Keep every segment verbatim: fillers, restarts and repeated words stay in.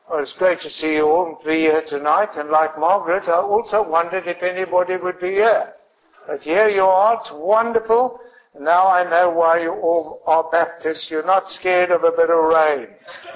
Well, it's great to see you all be here tonight, and like Margaret, I also wondered if anybody would be here. But here you are, it's wonderful. Now I know why you all are Baptists. You're not scared of a bit of rain.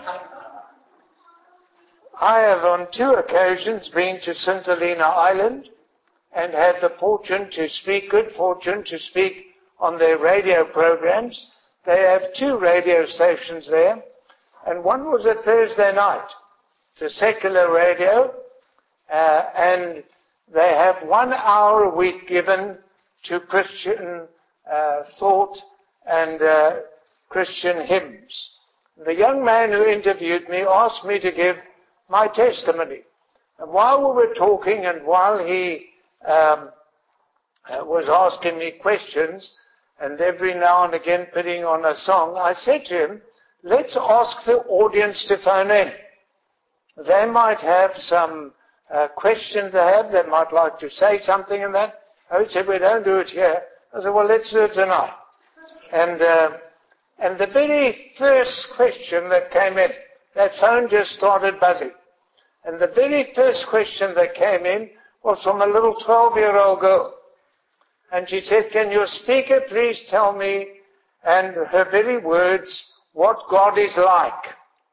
I have on two occasions been to Saint Helena Island and had the fortune to speak, good fortune to speak on their radio programs. They have two radio stations there, and one was a Thursday night. It's a secular radio, uh, and they have one hour a week given to Christian uh, thought and uh, Christian hymns. The young man who interviewed me asked me to give my testimony. And while we were talking and while he um, uh, was asking me questions and every now and again putting on a song, I said to him, let's ask the audience to phone in. They might have some uh, questions they have. They might like to say something in that. I said, we don't do it here. I said, well, let's do it tonight. And, uh, and the very first question that came in, that phone just started buzzing. And the very first question that came in was from a little twelve-year-old girl. And she said, can your speaker please tell me, and her very words, what God is like?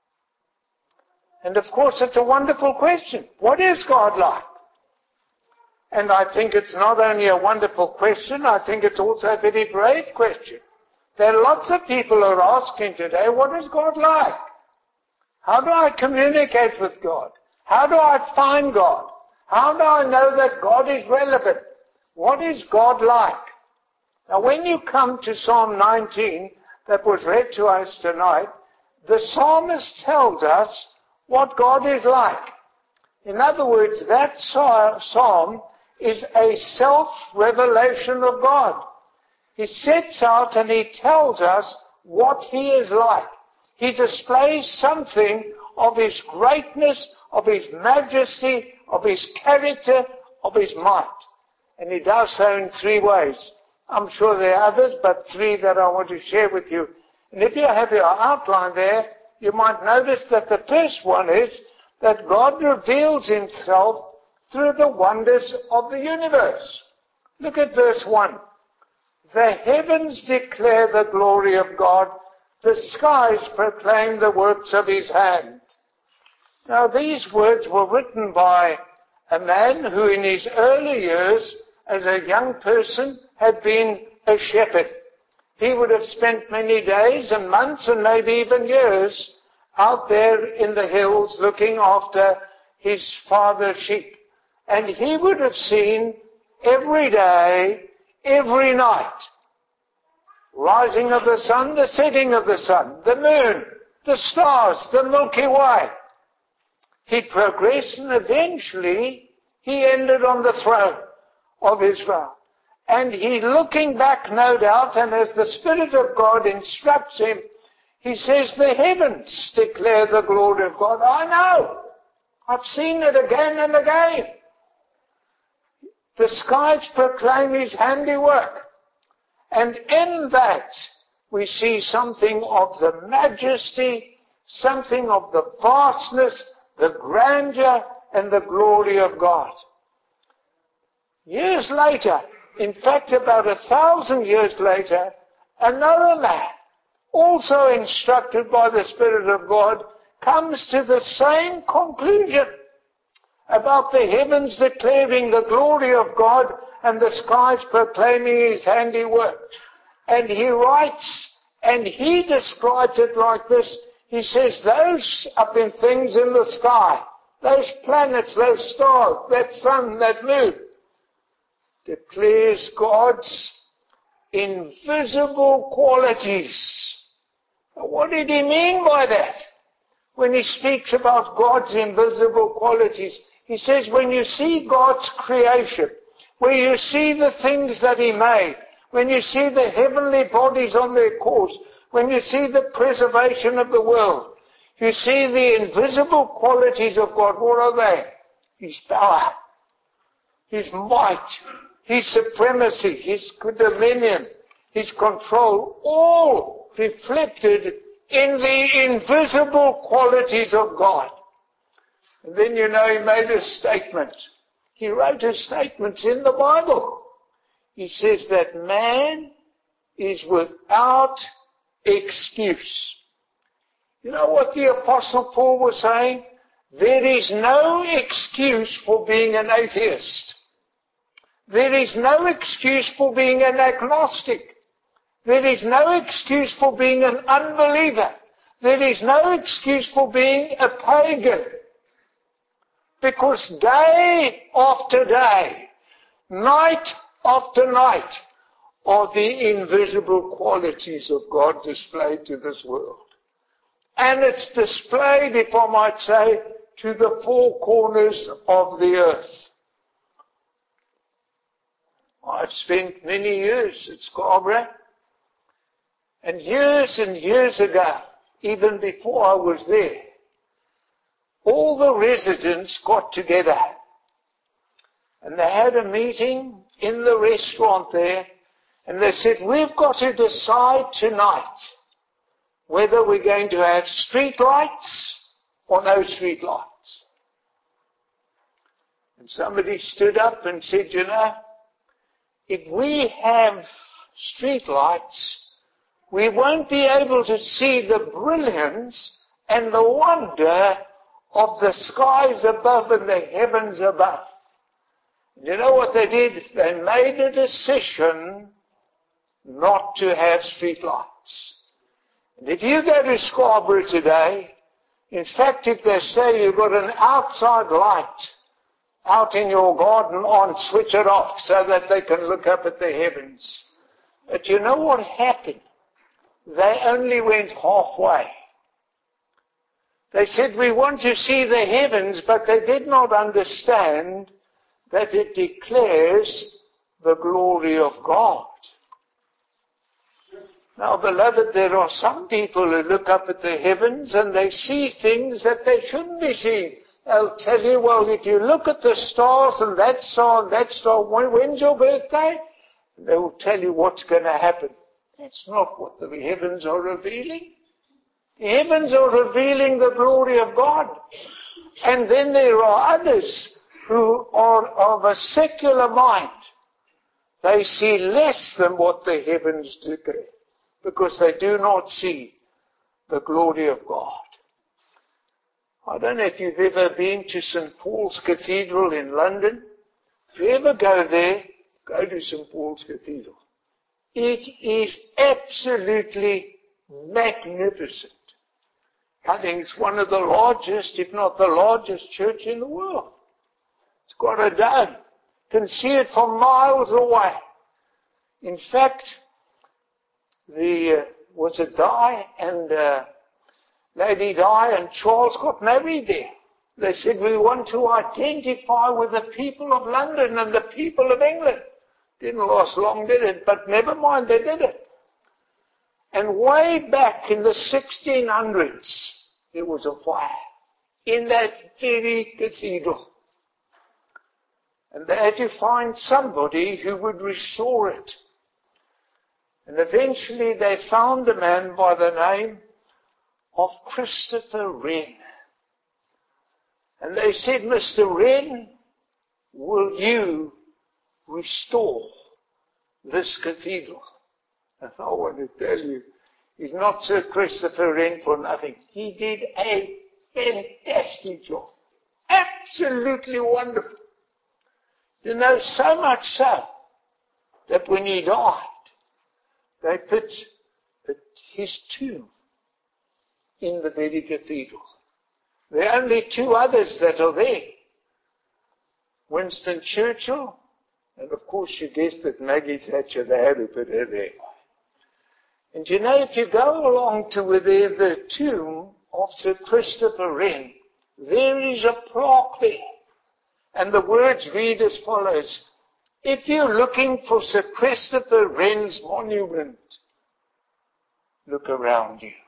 And of course, it's a wonderful question. What is God like? And I think it's not only a wonderful question, I think it's also a very brave question. There are lots of people who are asking today, what is God like? How do I communicate with God? How do I find God? How do I know that God is relevant? What is God like? Now, when you come to Psalm nineteen, that was read to us tonight, the psalmist tells us what God is like. In other words, that psalm is a self-revelation of God. He sets out and he tells us what he is like. He displays something of his greatness, of his majesty, of his character, of his might. And he does so in three ways. I'm sure there are others, but three that I want to share with you. And if you have your outline there, you might notice that the first one is that God reveals himself through the wonders of the universe. Look at verse one. The heavens declare the glory of God. The skies proclaim the works of his hand. Now, these words were written by a man who in his early years, as a young person, had been a shepherd. He would have spent many days and months and maybe even years out there in the hills looking after his father's sheep. And he would have seen every day, every night, rising of the sun, the setting of the sun, the moon, the stars, the Milky Way. He progressed and eventually he ended on the throne of Israel. And he, looking back, no doubt, and as the Spirit of God instructs him, he says, the heavens declare the glory of God. I know. I've seen it again and again. The skies proclaim his handiwork. And in that, we see something of the majesty, something of the vastness, the grandeur, and the glory of God. Years later, in fact, about a thousand years later, another man, also instructed by the Spirit of God, comes to the same conclusion about the heavens declaring the glory of God and the skies proclaiming his handiwork. And he writes, and he describes it like this. He says, those up in things in the sky, those planets, those stars, that sun, that moon, declares God's invisible qualities. What did he mean by that? When he speaks about God's invisible qualities, he says when you see God's creation, when you see the things that he made, when you see the heavenly bodies on their course, when you see the preservation of the world, you see the invisible qualities of God. What are they? His power, his might, his supremacy, his dominion, his control, all reflected in the invisible qualities of God. And then, you know, he made a statement. He wrote a statement in the Bible. He says that man is without excuse. You know what the Apostle Paul was saying? There is no excuse for being an atheist. There is no excuse for being an agnostic. There is no excuse for being an unbeliever. There is no excuse for being a pagan. Because day after day, night after night, are the invisible qualities of God displayed to this world. And it's displayed, if I might say, to the four corners of the earth. I've spent many years at Scarborough, and years and years ago, even before I was there, all the residents got together and they had a meeting in the restaurant there, and they said, we've got to decide tonight whether we're going to have street lights or no street lights. And somebody stood up and said, you know, if we have street lights, we won't be able to see the brilliance and the wonder of the skies above and the heavens above. You know what they did? They made a decision not to have street lights. And if you go to Scarborough today, in fact, if they say you've got an outside light out in your garden on, switch it off so that they can look up at the heavens. But you know what happened? They only went halfway. They said, we want to see the heavens, but they did not understand that it declares the glory of God. Now, beloved, there are some people who look up at the heavens and they see things that they shouldn't be seeing. They'll tell you, well, if you look at the stars and that star and that star, when, when's your birthday? They will tell you what's going to happen. That's not what the heavens are revealing. The heavens are revealing the glory of God. And then there are others who are of a secular mind. They see less than what the heavens declare, because they do not see the glory of God. I don't know if you've ever been to Saint Paul's Cathedral in London. If you ever go there, go to Saint Paul's Cathedral. It is absolutely magnificent. I think it's one of the largest, if not the largest church in the world. It's got a dome. You can see it from miles away. In fact, the, uh, was it Di and, uh, Lady Di and Charles got married there. They said, we want to identify with the people of London and the people of England. Didn't last long, did it? But never mind, they did it. And way back in the sixteen hundreds, there was a fire in that very cathedral. And they had to find somebody who would restore it. And eventually they found a man by the name of Christopher Wren. And they said, Mister Wren, will you restore this cathedral? And I want to tell you, he's not Sir Christopher Wren for nothing. He did a fantastic job. Absolutely wonderful. You know, so much so that when he died, they put his tomb in the very cathedral. There are only two others that are there. Winston Churchill, and of course you guessed it, Maggie Thatcher. They had to put her there. And you know, if you go along to where the tomb of Sir Christopher Wren, there is a plaque there. And the words read as follows: if you're looking for Sir Christopher Wren's monument, look around you.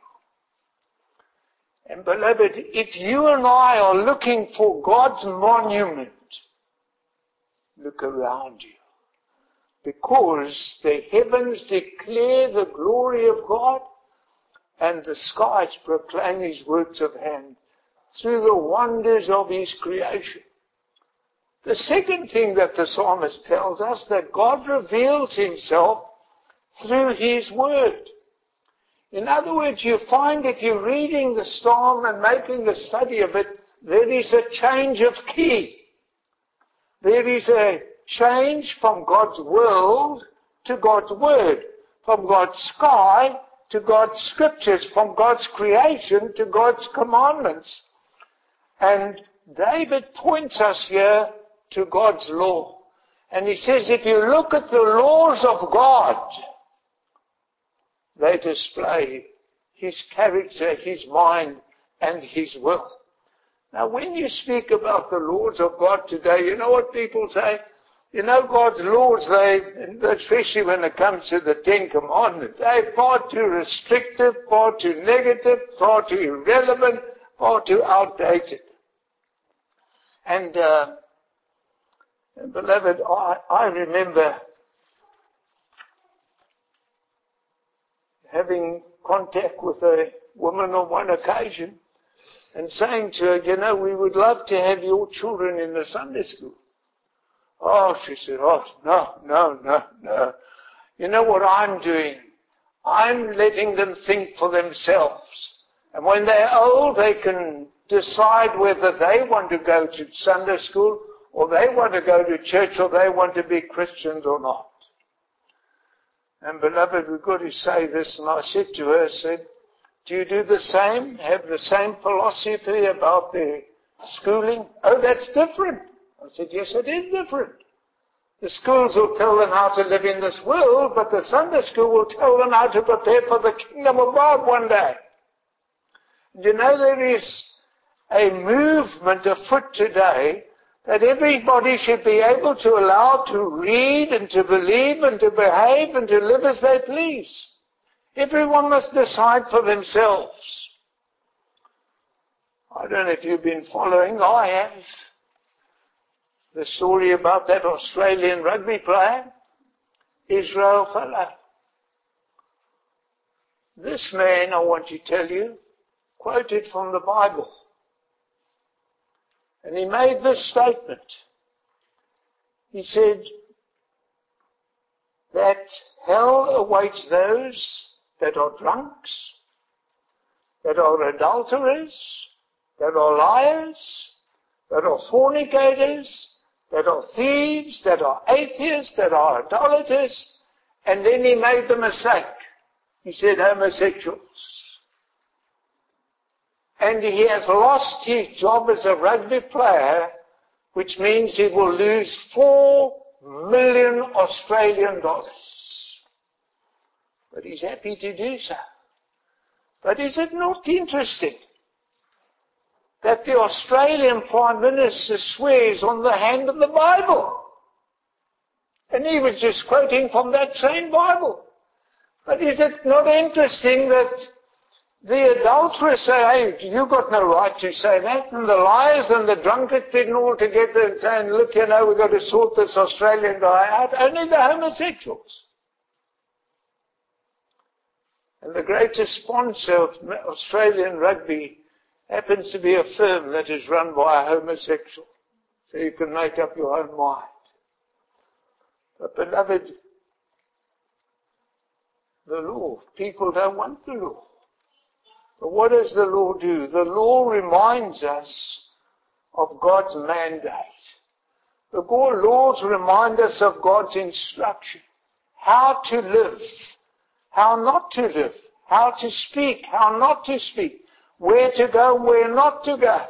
And beloved, if you and I are looking for God's monument, look around you. Because the heavens declare the glory of God, and the skies proclaim His works of hand. through the wonders of his creation. The second thing that the psalmist tells us, that God reveals himself through his word. In other words, you find if you're reading the psalm and making a study of it, there is a change of key. There is a change from God's world to God's word, from God's sky to God's scriptures, from God's creation to God's commandments. And David points us here to God's law. And he says, if you look at the laws of God, they display his character, his mind, and his will. Now, when you speak about the laws of God today, you know what people say? You know, God's laws, they, especially when it comes to the Ten Commandments, they're far too restrictive, far too negative, far too irrelevant, far too outdated. And, uh, beloved, I, I remember having contact with a woman on one occasion and saying to her, you know, we would love to have your children in the Sunday school. Oh, she said, oh, no, no, no, no. You know what I'm doing? I'm letting them think for themselves. And when they're old, they can decide whether they want to go to Sunday school or they want to go to church or they want to be Christians or not. And beloved, we've got to say this. And I said to her, I said, do you do the same? Have the same philosophy about their schooling? Oh, that's different. I said, yes, it is different. The schools will tell them how to live in this world, but the Sunday school will tell them how to prepare for the kingdom of God one day. And you know, there is a movement afoot today that everybody should be able to allow to read and to believe and to behave and to live as they please. Everyone must decide for themselves. I don't know if you've been following, I have. The story about that Australian rugby player, Israel Folau. This man, I want to tell you, quoted from the Bible. And he made this statement. He said that hell awaits those that are drunks, that are adulterers, that are liars, that are fornicators, that are thieves, that are atheists, that are idolaters. And then he made the mistake. He said homosexuals. And he has lost his job as a rugby player, which means he will lose four million Australian dollars. But he's happy to do so. But is it not interesting that the Australian Prime Minister swears on the hand of the Bible? And he was just quoting from that same Bible. But is it not interesting that the adulterers say, hey, you've got no right to say that, and the liars and the drunkards sitting all together and saying, look, you know, we've got to sort this Australian guy out, only the homosexuals. And the greatest sponsor of Australian rugby happens to be a firm that is run by a homosexual. So you can make up your own mind. But beloved, the law, people don't want the law. But what does the law do? The law reminds us of God's mandate. The laws remind us of God's instruction. How to live. How not to live. How to speak. How not to speak. Where to go and where not to go.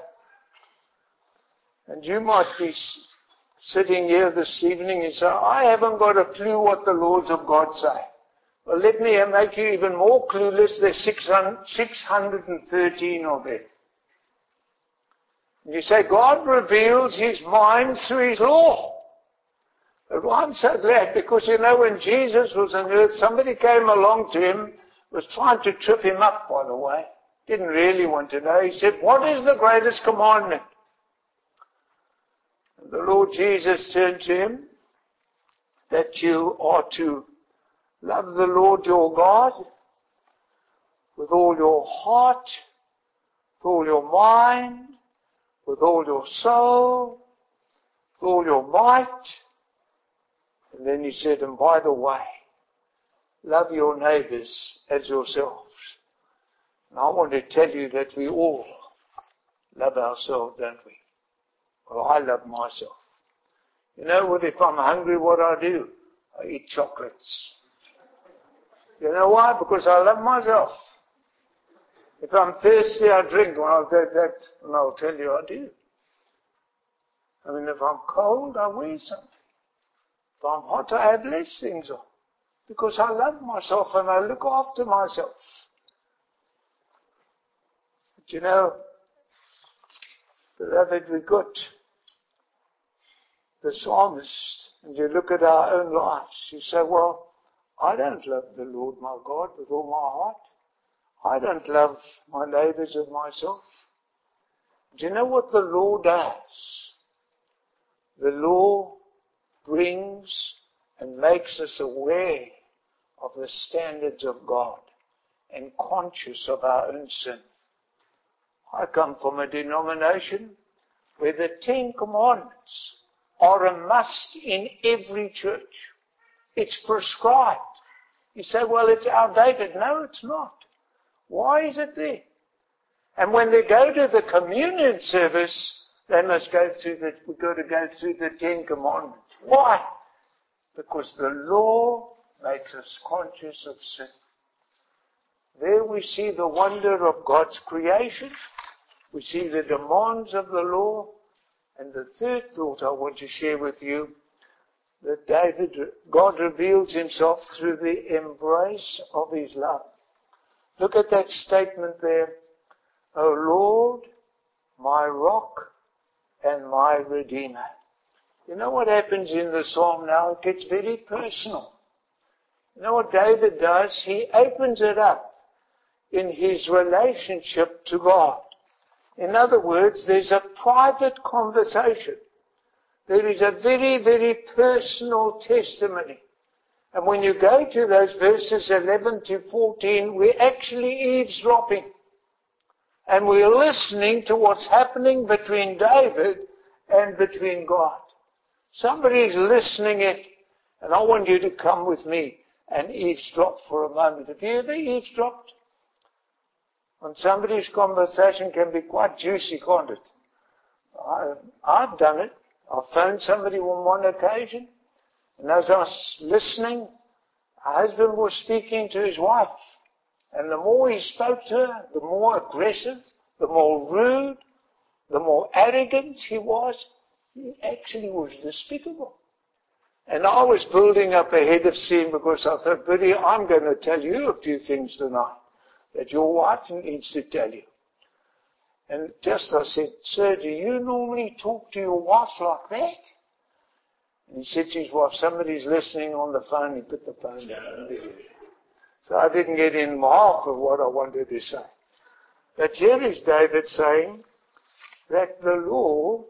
And you might be sitting here this evening and say, I haven't got a clue what the laws of God say. Well, let me make you even more clueless. There's six hundred thirteen of them. And you say, God reveals his mind through his law. But I'm so glad, because you know, when Jesus was on earth, somebody came along to him, was trying to trip him up, by the way. Didn't really want to know. He said, what is the greatest commandment? And the Lord Jesus turned to him, that you are to love the Lord your God with all your heart, with all your mind, with all your soul, with all your might. And then he said, and by the way, love your neighbors as yourselves. And I want to tell you that we all love ourselves, don't we? Well, I love myself. You know what? If I'm hungry, what I do? I eat chocolates. You know why? Because I love myself. If I'm thirsty, I drink. Well, I'll do that, and I'll tell you I do. I mean, if I'm cold, I wear something. If I'm hot, I have less things on. Because I love myself and I look after myself. But you know, beloved, we got the psalmist, and you look at our own lives, you say, well, I don't love the Lord my God with all my heart. I don't love my neighbors as myself. Do you know what the law does? The law brings and makes us aware of the standards of God and conscious of our own sin. I come from a denomination where the Ten Commandments are a must in every church. It's prescribed. You say, well, it's outdated. No, it's not. Why is it there? And when they go to the communion service, they must go through the, we've got to go through the Ten Commandments. Why? Because the law makes us conscious of sin. There we see the wonder of God's creation. We see the demands of the law. And the third thought I want to share with you, that David, God reveals himself through the embrace of his love. Look at that statement there. O Lord, my rock and my redeemer. You know what happens in the psalm now? It gets very personal. You know what David does? He opens it up in his relationship to God. In other words, there's a private conversation. There is a very, very personal testimony. And when you go to those verses eleven to fourteen, we're actually eavesdropping. And we're listening to what's happening between David and between God. Somebody's listening it, and I want you to come with me and eavesdrop for a moment. Have you ever eavesdropped? On somebody's conversation can be quite juicy, can't it? I, I've done it. I've phoned somebody on one occasion, and as I was listening, a husband was speaking to his wife. And the more he spoke to her, the more aggressive, the more rude, the more arrogant he was. He actually was despicable. And I was building up a head of steam because I thought, Biddy, I'm going to tell you a few things tonight that your wife needs to tell you. And just I said, sir, do you normally talk to your wife like that? And he said to his wife, somebody's listening on the phone. He put the phone down. So I didn't get in half of what I wanted to say. But here is David saying that the law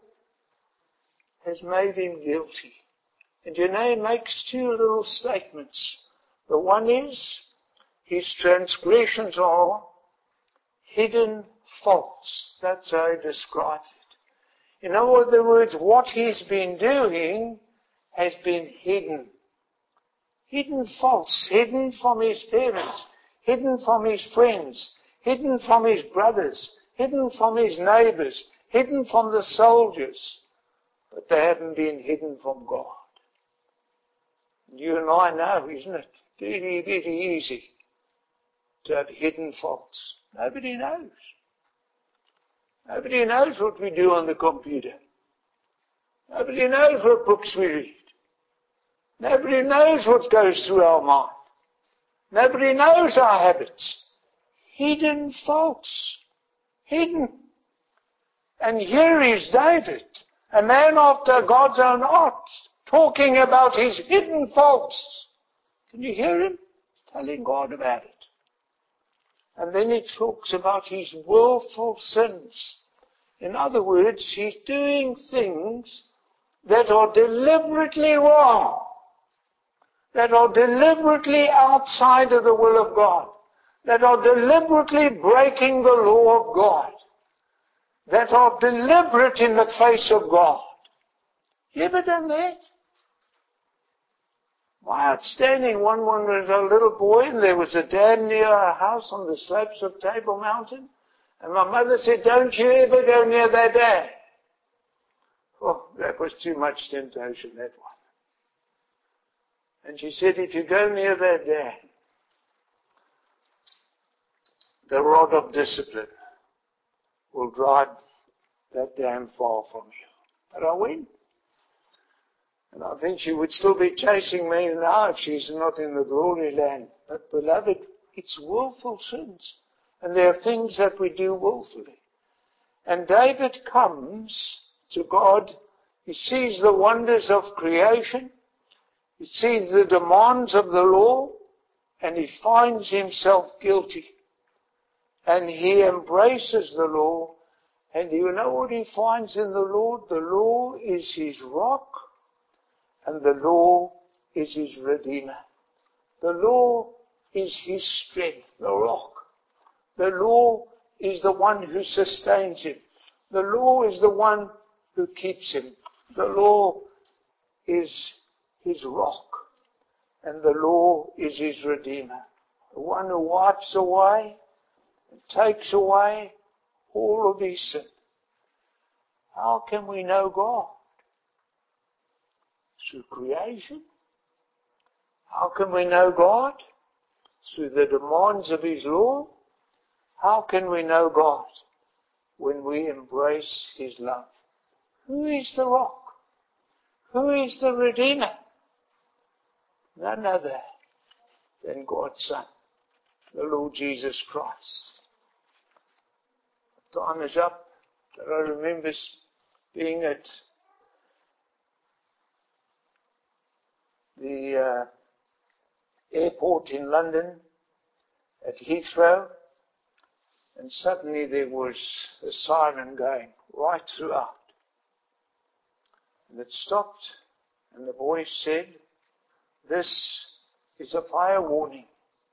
has made him guilty. And you know, he makes two little statements. The one is, his transgressions are hidden faults. That's how he describes it. In other words, what he's been doing has been hidden. Hidden faults, hidden from his parents, hidden from his friends, hidden from his brothers, hidden from his neighbors, hidden from the soldiers. But they haven't been hidden from God. You and I know, isn't it? Very, very easy to have hidden faults. Nobody knows. Nobody knows what we do on the computer. Nobody knows what books we read. Nobody knows what goes through our mind. Nobody knows our habits. Hidden faults. Hidden. And here is David, a man after God's own heart, talking about his hidden faults. Can you hear him? He's telling God about it. And then he talks about his willful sins. In other words, he's doing things that are deliberately wrong, that are deliberately outside of the will of God, that are deliberately breaking the law of God. that are deliberate in the face of God. You ever done that? My outstanding one, one was a little boy, and there was a dam near our house on the slopes of Table Mountain. And my mother said, don't you ever go near that dam. Oh, that was too much temptation, that one. And she said, if you go near that dam, the rod of discipline will drive that dam far from you. But I went. And I think she would still be chasing me now if she's not in the glory land. But beloved, it's willful sins. And there are things that we do willfully. And David comes to God. He sees the wonders of creation. He sees the demands of the law. And he finds himself guilty. And he embraces the law. And you know what he finds in the Lord? The law is his rock. And the law is his redeemer. The law is his strength, the rock. The law is the one who sustains him. The law is the one who keeps him. The law is his rock. And the law is his redeemer. The one who wipes away and takes away all of his sin. How can we know God? Through creation. How can we know God? Through the demands of his law. How can we know God? When we embrace his love. Who is the rock? Who is the Redeemer? None other than God's Son, the Lord Jesus Christ. Time is up, but I remember being at the uh, airport in London, at Heathrow, and suddenly there was a siren going right throughout. And it stopped, and the voice said, this is a fire warning.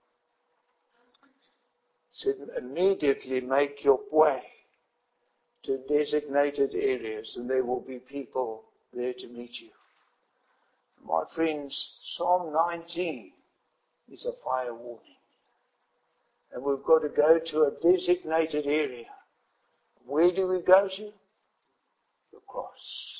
It said, immediately make your way to designated areas, and there will be people there to meet you. My friends, Psalm nineteen is a fire warning. And we've got to go to a designated area. Where do we go to? The cross.